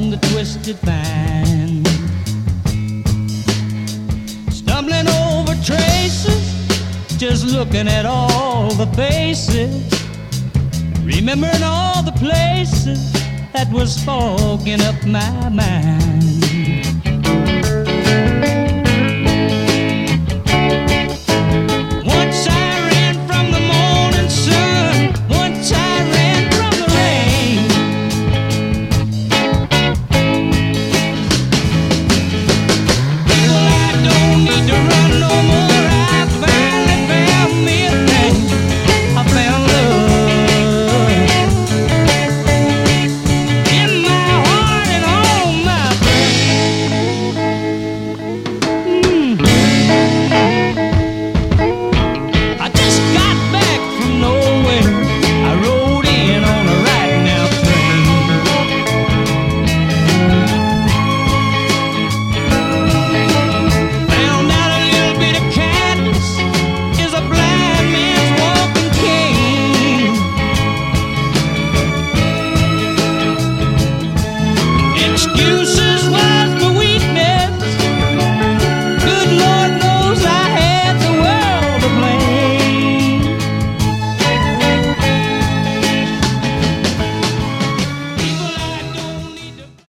the twisted vine. Stumbling over traces, just looking at all the faces, remembering all the places that was fogging up my mind.